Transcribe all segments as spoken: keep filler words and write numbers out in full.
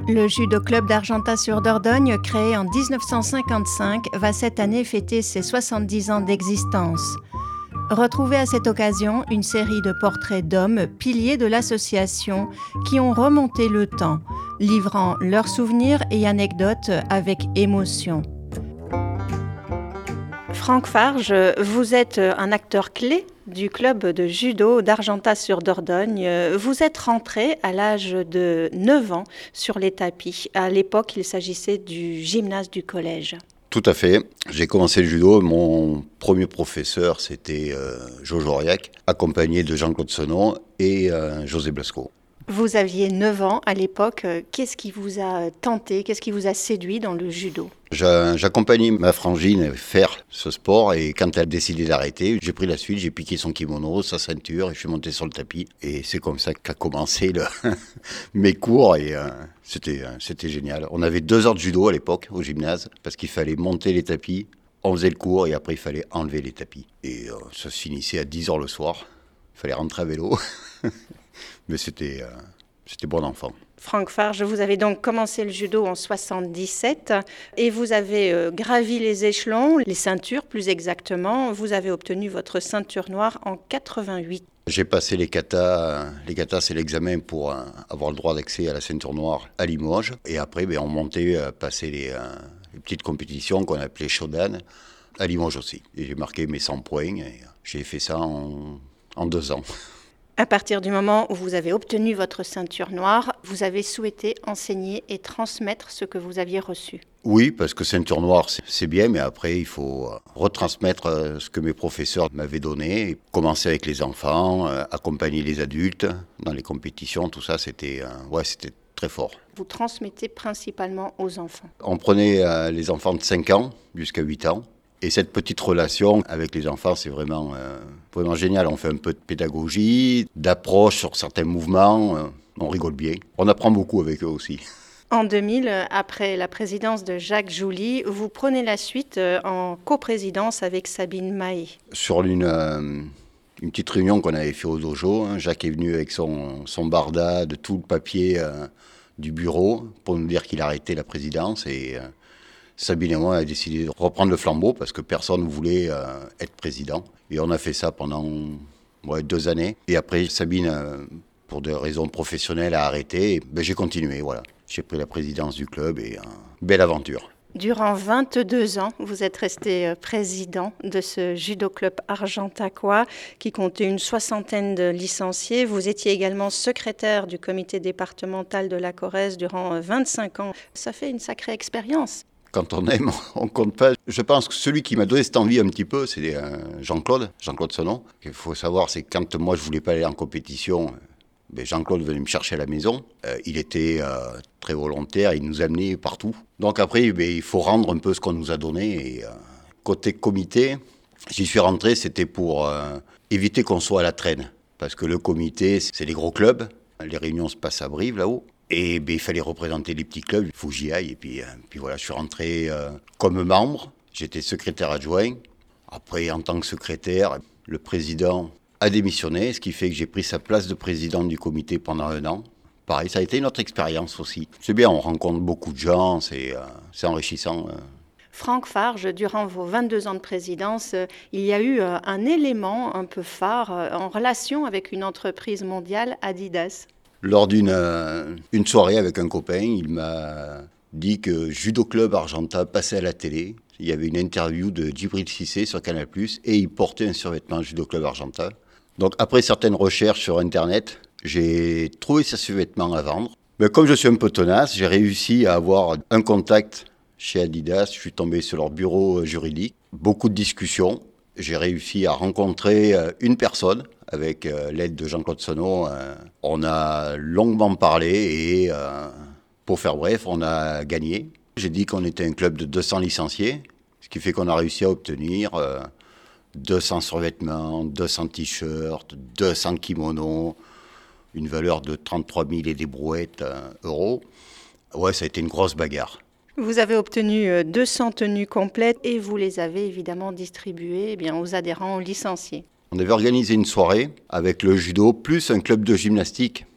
Le Judo Club d'Argentat-sur-Dordogne, créé en dix-neuf cent cinquante-cinq, va cette année fêter ses soixante-dix ans d'existence. Retrouvez à cette occasion une série de portraits d'hommes, piliers de l'association, qui ont remonté le temps, livrant leurs souvenirs et anecdotes avec émotion. Franck Farge, vous êtes un acteur clé du club de judo d'Argentat-sur-Dordogne. Vous êtes rentré à l'âge de neuf ans sur les tapis. À l'époque, il s'agissait du gymnase du collège. Tout à fait. J'ai commencé le judo. Mon premier professeur, c'était euh, Jojo Auriac, accompagné de Jean-Claude Senon et euh, José Blasco. Vous aviez neuf ans à l'époque. Qu'est-ce qui vous a tenté, qu'est-ce qui vous a séduit dans le judo ? J'a, J'accompagnais ma frangine faire ce sport et quand elle a décidé d'arrêter, j'ai pris la suite, j'ai piqué son kimono, sa ceinture et je suis monté sur le tapis. Et c'est comme ça qu'a commencé le mes cours et euh, c'était, euh, c'était génial. On avait deux heures de judo à l'époque au gymnase parce qu'il fallait monter les tapis, on faisait le cours et après il fallait enlever les tapis. Et euh, ça se finissait à dix heures le soir, il fallait rentrer à vélo. Mais c'était, euh, c'était bon enfant. Franck Farge, vous avez donc commencé le judo en soixante-dix-sept et vous avez euh, gravi les échelons, les ceintures plus exactement. Vous avez obtenu votre ceinture noire en quatre-vingt-huit. J'ai passé les katas. Les katas, c'est l'examen pour euh, avoir le droit d'accès à la ceinture noire à Limoges. Et après, ben, on montait, euh, passer les, euh, les petites compétitions qu'on appelait Shodan à Limoges aussi. Et j'ai marqué mes cent points et j'ai fait ça en, en deux ans. À partir du moment où vous avez obtenu votre ceinture noire, vous avez souhaité enseigner et transmettre ce que vous aviez reçu. Oui, parce que ceinture noire, c'est, c'est bien, mais après, il faut retransmettre ce que mes professeurs m'avaient donné. Commencer avec les enfants, accompagner les adultes dans les compétitions, tout ça, c'était, ouais, c'était très fort. Vous transmettez principalement aux enfants. On prenait euh, les enfants de cinq ans jusqu'à huit ans. Et cette petite relation avec les enfants, c'est vraiment, euh, vraiment génial. On fait un peu de pédagogie, d'approche sur certains mouvements. Euh, on rigole bien. On apprend beaucoup avec eux aussi. En deux mille, après la présidence de Jacques Jouly, vous prenez la suite en coprésidence avec Sabine Mahé. Sur une, euh, une petite réunion qu'on avait fait au dojo, hein, Jacques est venu avec son, son barda de tout le papier euh, du bureau pour nous dire qu'il arrêtait la présidence. Et euh, Sabine et moi, on a décidé de reprendre le flambeau parce que personne ne voulait euh, être président. Et on a fait ça pendant ouais, deux années. Et après, Sabine, euh, pour des raisons professionnelles, a arrêté. Et, ben, j'ai continué, voilà. J'ai pris la présidence du club et euh, belle aventure. Durant vingt-deux ans, vous êtes resté président de ce judo club argentacois qui comptait une soixantaine de licenciés. Vous étiez également secrétaire du comité départemental de la Corrèze durant vingt-cinq ans. Ça fait une sacrée expérience. Quand on aime, on compte pas. Je pense que celui qui m'a donné cette envie un petit peu, c'est Jean-Claude, Jean-Claude Senon. Il faut savoir, c'est que quand moi je voulais pas aller en compétition, ben Jean-Claude venait me chercher à la maison. Euh, il était euh, très volontaire, il nous amenait partout. Donc après, ben, il faut rendre un peu ce qu'on nous a donné. Et, euh, côté comité, j'y suis rentré, c'était pour euh, éviter qu'on soit à la traîne. Parce que le comité, c'est les gros clubs. Les réunions se passent à Brive, là-haut. Et ben, il fallait représenter les petits clubs, il faut que j'y aille. Et puis, euh, puis voilà, je suis rentré euh, comme membre, j'étais secrétaire adjoint. Après, en tant que secrétaire, le président a démissionné, ce qui fait que j'ai pris sa place de président du comité pendant un an. Pareil, ça a été une autre expérience aussi. C'est bien, on rencontre beaucoup de gens, c'est, euh, c'est enrichissant. Euh. Franck Farge, durant vos vingt-deux ans de présidence, euh, il y a eu euh, un élément un peu phare euh, en relation avec une entreprise mondiale, Adidas. Lors d'une euh, une soirée avec un copain, il m'a dit que Judo Club Argentat passait à la télé. Il y avait une interview de Djibril Cissé sur Canal plus, et il portait un survêtement Judo Club Argentat. Donc après certaines recherches sur Internet, j'ai trouvé ce survêtement à vendre. Mais comme je suis un peu tenace, j'ai réussi à avoir un contact chez Adidas. Je suis tombé sur leur bureau juridique. Beaucoup de discussions. J'ai réussi à rencontrer une personne avec euh, l'aide de Jean-Claude Senon. Euh, on a longuement parlé et, euh, pour faire bref, on a gagné. J'ai dit qu'on était un club de deux cents licenciés, ce qui fait qu'on a réussi à obtenir euh, deux cents survêtements, deux cents t-shirts, deux cents kimonos, une valeur de trente-trois mille et des brouettes euh, euros. Ouais, ça a été une grosse bagarre. Vous avez obtenu deux cents tenues complètes et vous les avez évidemment distribuées eh bien, aux adhérents, aux licenciés. On avait organisé une soirée avec le judo plus un club de gymnastique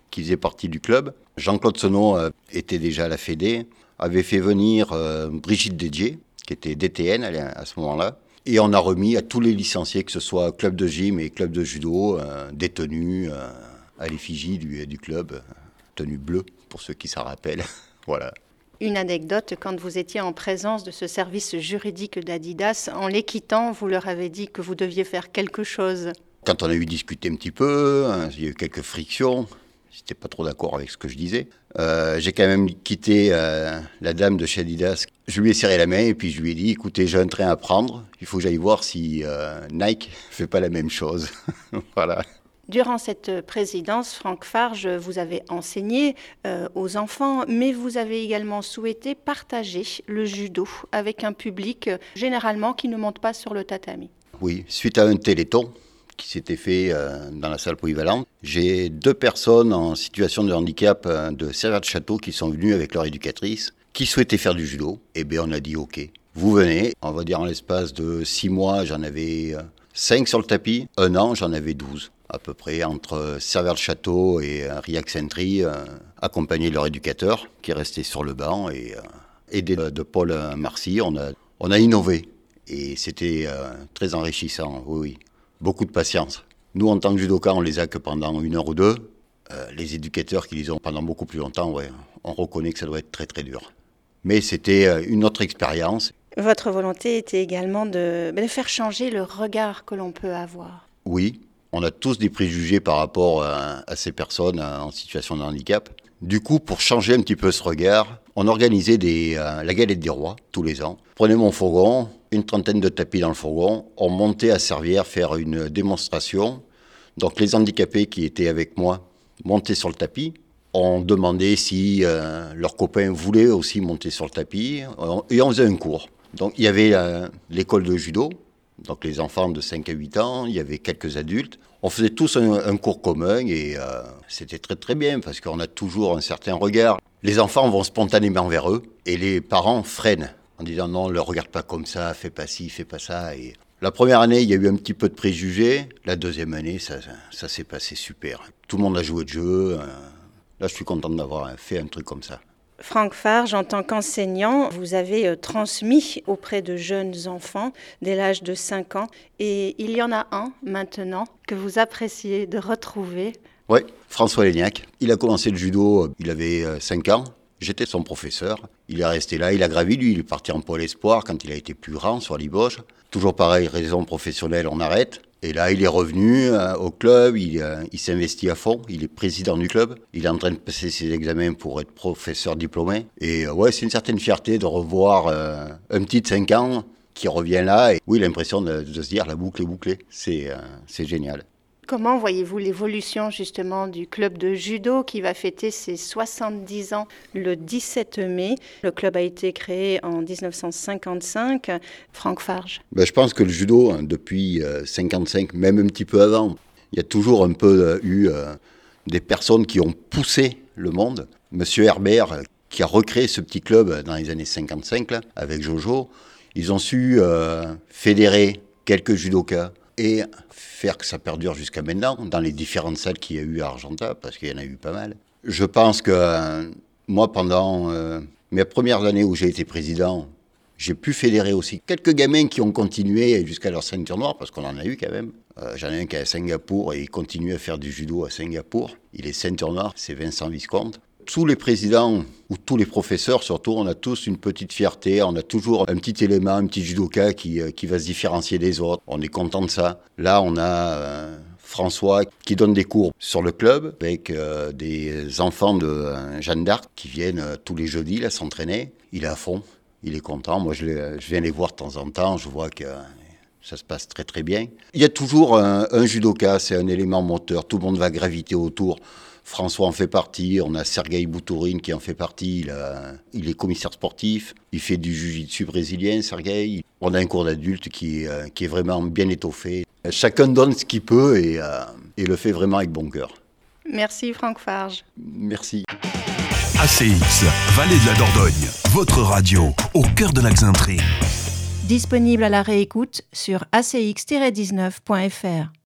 qui faisait partie du club. Jean-Claude Senot euh, était déjà à la Fédé, avait fait venir euh, Brigitte Dédier, qui était D T N à ce moment-là. Et on a remis à tous les licenciés, que ce soit club de gym et club de judo, euh, des tenues euh, à l'effigie du, du club, euh, tenue bleue, pour ceux qui s'en rappellent. Voilà. Une anecdote, quand vous étiez en présence de ce service juridique d'Adidas, en les quittant, vous leur avez dit que vous deviez faire quelque chose. Quand on a eu discuté un petit peu, hein, il y a eu quelques frictions, ils n'étaient pas trop d'accord avec ce que je disais. Euh, j'ai quand même quitté euh, la dame de chez Adidas. Je lui ai serré la main et puis je lui ai dit, écoutez, j'ai un train à prendre, il faut que j'aille voir si euh, Nike ne fait pas la même chose. Voilà. Durant cette présidence, Franck Farge, vous avez enseigné euh, aux enfants, mais vous avez également souhaité partager le judo avec un public euh, généralement qui ne monte pas sur le tatami. Oui, suite à un téléthon qui s'était fait euh, dans la salle polyvalente, j'ai deux personnes en situation de handicap euh, de Servères-de-Château qui sont venues avec leur éducatrice, qui souhaitaient faire du judo. Et bien on a dit ok, vous venez. On va dire en l'espace de six mois, j'en avais euh, cinq sur le tapis. Un an, j'en avais douze. À peu près entre Servères-de-Château et Riac-Saint-Try, euh, accompagnés de leur éducateur qui est resté sur le banc et euh, aidé de, de Paul Marcy, on a, on a innové et c'était euh, très enrichissant, oui, oui, beaucoup de patience. Nous en tant que judokas, on les a que pendant une heure ou deux, euh, les éducateurs qui les ont pendant beaucoup plus longtemps, ouais, on reconnaît que ça doit être très très dur. Mais c'était une autre expérience. Votre volonté était également de, de faire changer le regard que l'on peut avoir. Oui. On a tous des préjugés par rapport à, à ces personnes en situation de handicap. Du coup, pour changer un petit peu ce regard, on organisait des, euh, la galette des rois tous les ans. On prenait mon fourgon, une trentaine de tapis dans le fourgon, on montait à Servières faire une démonstration. Donc les handicapés qui étaient avec moi montaient sur le tapis. On demandait si euh, leurs copains voulaient aussi monter sur le tapis et on faisait un cours. Donc il y avait euh, l'école de judo. Donc les enfants de cinq à huit ans, il y avait quelques adultes. On faisait tous un, un cours commun et euh, c'était très très bien parce qu'on a toujours un certain regard. Les enfants vont spontanément vers eux et les parents freinent en disant non, ne le regarde pas comme ça, fais pas ci, fais pas ça. Et la première année, il y a eu un petit peu de préjugés. La deuxième année, ça, ça, ça s'est passé super. Tout le monde a joué de jeu. Là, je suis content d'avoir fait un truc comme ça. Franck Farge, en tant qu'enseignant, vous avez transmis auprès de jeunes enfants dès l'âge de cinq ans. Et il y en a un maintenant que vous appréciez de retrouver. Oui, François Léniac. Il a commencé le judo, il avait cinq ans. J'étais son professeur. Il est resté là, il a gravi, lui, il est parti en pôle espoir quand il a été plus grand sur Limoges. Toujours pareil, raison professionnelle, on arrête. Et là, il est revenu euh, au club, il, euh, il s'investit à fond, il est président du club, il est en train de passer ses examens pour être professeur diplômé. Et euh, ouais, c'est une certaine fierté de revoir euh, un petit de cinq ans qui revient là. Et oui, l'impression de, de se dire la boucle est bouclée, c'est, euh, c'est génial. Comment voyez-vous l'évolution justement du club de judo qui va fêter ses soixante-dix ans le dix-sept mai? Le club a été créé en dix-neuf cent cinquante-cinq. Franck Farge. Ben, je pense que le judo, hein, depuis euh, cinquante-cinq, même un petit peu avant, il y a toujours un peu euh, eu euh, des personnes qui ont poussé le monde. Monsieur Herbert, qui a recréé ce petit club dans les années cinquante-cinq, là, avec Jojo, ils ont su euh, fédérer quelques judokas et faire que ça perdure jusqu'à maintenant, dans les différentes salles qu'il y a eu à Argentat, parce qu'il y en a eu pas mal. Je pense que euh, moi, pendant euh, mes premières années où j'ai été président, j'ai pu fédérer aussi quelques gamins qui ont continué jusqu'à leur ceinture noire, parce qu'on en a eu quand même. Euh, j'en ai un qui est à Singapour et il continue à faire du judo à Singapour. Il est ceinture noire, c'est Vincent Visconte. Tous les présidents, ou tous les professeurs surtout, on a tous une petite fierté, on a toujours un petit élément, un petit judoka qui, qui va se différencier des autres. On est content de ça. Là, on a euh, François qui donne des cours sur le club avec euh, des enfants de euh, Jeanne d'Arc qui viennent euh, tous les jeudis là, s'entraîner. Il est à fond, il est content. Moi, je, les, je viens les voir de temps en temps, je vois que euh, ça se passe très très bien. Il y a toujours un, un judoka, c'est un élément moteur, tout le monde va graviter autour. François en fait partie, on a Sergueï Boutourine qui en fait partie, il, a, il est commissaire sportif, il fait du jiu-jitsu brésilien, Sergueï. On a un cours d'adulte qui, euh, qui est vraiment bien étoffé. Chacun donne ce qu'il peut et, euh, et le fait vraiment avec bon cœur. Merci Franck Farge. Merci. A C X, Vallée de la Dordogne, votre radio, au cœur de l'Axintry. Disponible à la réécoute sur a c x tiret dix-neuf point f r.